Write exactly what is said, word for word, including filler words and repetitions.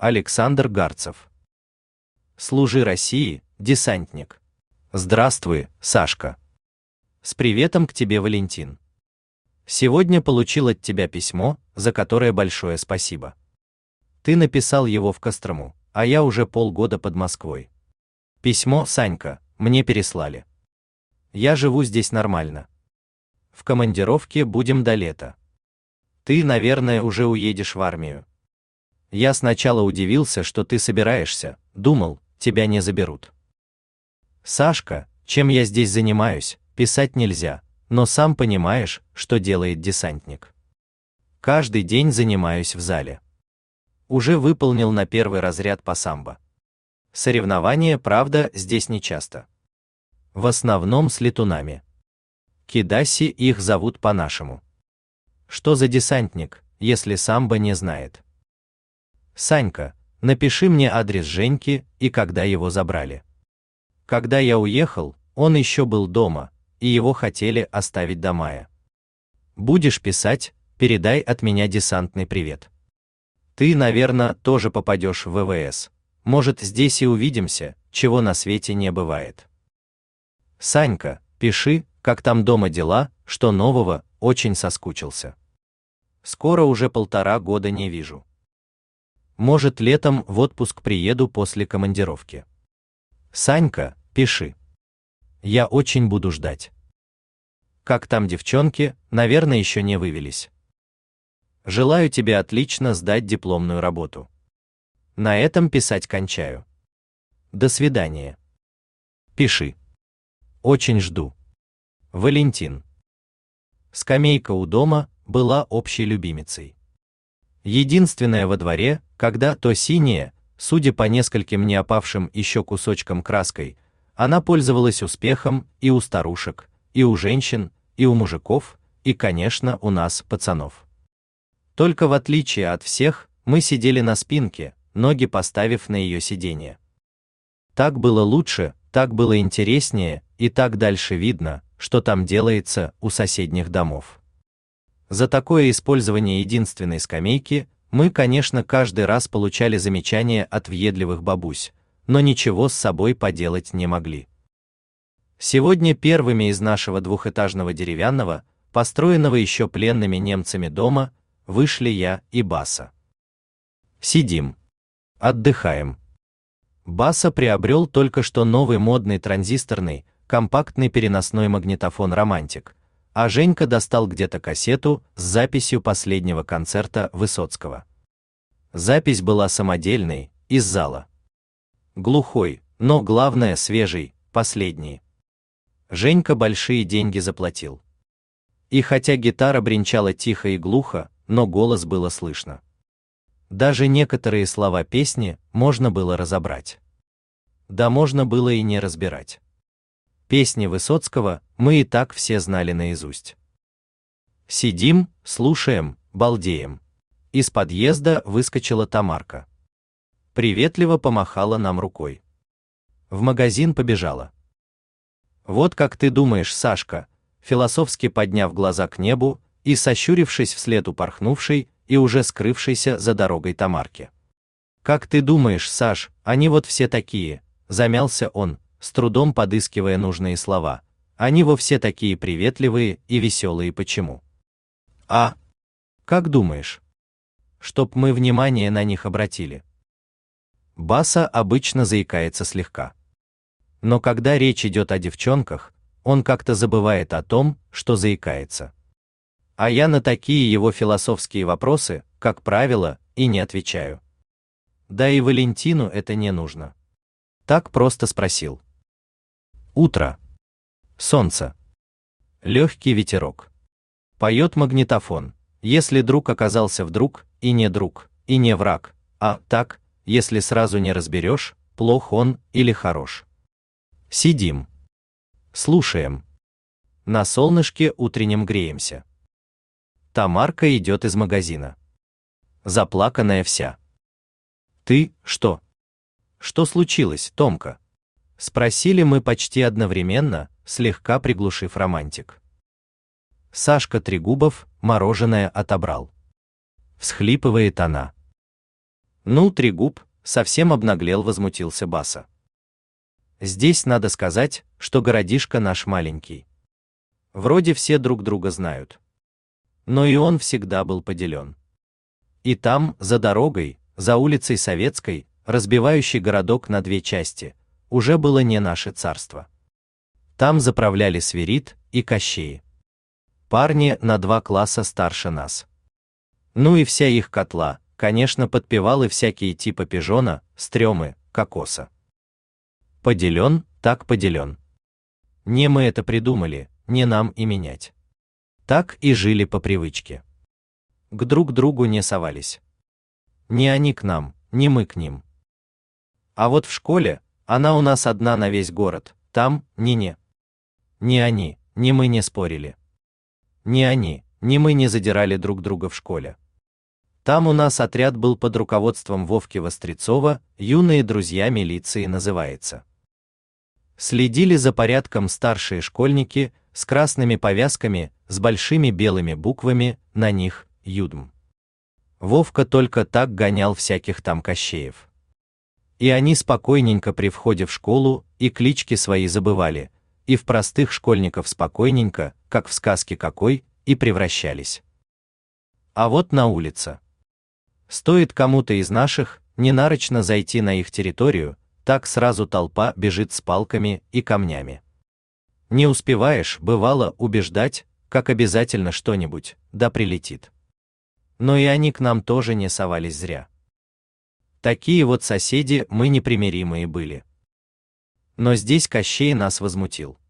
Александр Гарцев. Служи России, десантник. Здравствуй, Сашка. С приветом к тебе, Валентин. Сегодня получил от тебя письмо, за которое большое спасибо. Ты написал его в Кострому, а я уже полгода под Москвой. Письмо, Санька, мне переслали. Я живу здесь нормально. В командировке будем до лета. Ты, наверное, уже уедешь в армию. Я сначала удивился, что ты собираешься, думал, тебя не заберут. Сашка, чем я здесь занимаюсь, писать нельзя, но сам понимаешь, что делает десантник. Каждый день занимаюсь в зале. Уже выполнил на первый разряд по самбо. Соревнования, правда, здесь не часто. В основном с летунами. Кидаси их зовут по-нашему. Что за десантник, если самбо не знает? Санька, напиши мне адрес Женьки и когда его забрали. Когда я уехал, он еще был дома, и его хотели оставить до мая. Будешь писать, передай от меня десантный привет. Ты, наверное, тоже попадешь в вэ вэ эс. Может, здесь и увидимся, чего на свете не бывает. Санька, пиши, как там дома дела, что нового, очень соскучился. Скоро уже полтора года не вижу. Может, летом в отпуск приеду после командировки. Санька, пиши. Я очень буду ждать. Как там девчонки, наверное, еще не вывелись. Желаю тебе отлично сдать дипломную работу. На этом писать кончаю. До свидания. Пиши. Очень жду. Валентин. Скамейка у дома была общей любимицей. Единственная во дворе, когда то синяя, судя по нескольким не опавшим еще кусочкам краской, она пользовалась успехом и у старушек, и у женщин, и у мужиков, и, конечно, у нас, пацанов. Только в отличие от всех, мы сидели на спинке, ноги поставив на ее сиденье. Так было лучше, так было интереснее, и так дальше видно, что там делается у соседних домов. За такое использование единственной скамейки мы, конечно, каждый раз получали замечания от въедливых бабусь, но ничего с собой поделать не могли. Сегодня первыми из нашего двухэтажного деревянного, построенного еще пленными немцами дома, вышли я и Баса. Сидим. Отдыхаем. Баса приобрел только что новый модный транзисторный, компактный переносной магнитофон «Романтик», а Женька достал где-то кассету с записью последнего концерта Высоцкого. Запись была самодельной, из зала. Глухой, но главное свежий, последний. Женька большие деньги заплатил. И хотя гитара бренчала тихо и глухо, но голос было слышно. Даже некоторые слова песни можно было разобрать. Да можно было и не разбирать. Песни Высоцкого мы и так все знали наизусть. Сидим, слушаем, балдеем. Из подъезда выскочила Тамарка. Приветливо помахала нам рукой. В магазин побежала. Вот как ты думаешь, Сашка, философски подняв глаза к небу и сощурившись вслед упорхнувшей и уже скрывшейся за дорогой Тамарке. Как ты думаешь, Саш, они вот все такие, замялся он, с трудом подыскивая нужные слова. Они во все такие приветливые и веселые, почему? А? Как думаешь? Чтоб мы внимание на них обратили. Баса обычно заикается слегка. Но когда речь идет о девчонках, он как-то забывает о том, что заикается. А я на такие его философские вопросы, как правило, и не отвечаю. Да и Валентину это не нужно. Так просто спросил. Утро. Солнце. Легкий ветерок. Поет магнитофон. Если друг оказался вдруг, и не друг, и не враг, а так, если сразу не разберешь, плох он или хорош. Сидим. Слушаем. На солнышке утреннем греемся. Тамарка идет из магазина. Заплаканная вся. Ты, что? Что случилось, Томка? Спросили мы почти одновременно, слегка приглушив романтик. Сашка Трегубов мороженое отобрал. Всхлипывает она. Ну, Трегуб, совсем обнаглел, возмутился Баса. Здесь надо сказать, что городишко наш маленький. Вроде все друг друга знают. Но и он всегда был поделен. И там, за дорогой, за улицей Советской, разбивающий городок на две части, уже было не наше царство. Там заправляли Свирид и Кощеи. Парни на два класса старше нас. Ну и вся их котла, конечно, подпевалы всякие типа Пижона, Стрёмы, Кокоса. Поделен, так поделен. Не мы это придумали, не нам и менять. Так и жили по привычке. К друг другу не совались. Ни они к нам, ни мы к ним. А вот в школе, она у нас одна на весь город, там, не-не. Ни они, ни мы не спорили. Ни они, ни мы не задирали друг друга в школе. Там у нас отряд был под руководством Вовки Вострецова, юные друзья милиции называется. Следили за порядком старшие школьники с красными повязками, с большими белыми буквами на них «Юдм». Вовка только так гонял всяких там Кощеев. И они спокойненько при входе в школу и клички свои забывали, и в простых школьников спокойненько, как в сказке какой, и превращались. А вот на улице. Стоит кому-то из наших ненарочно зайти на их территорию, так сразу толпа бежит с палками и камнями. Не успеваешь, бывало, убеждать, как обязательно что-нибудь, да прилетит. Но и они к нам тоже не совались зря. Такие вот соседи мы непримиримые были. Но здесь Кощей нас возмутил.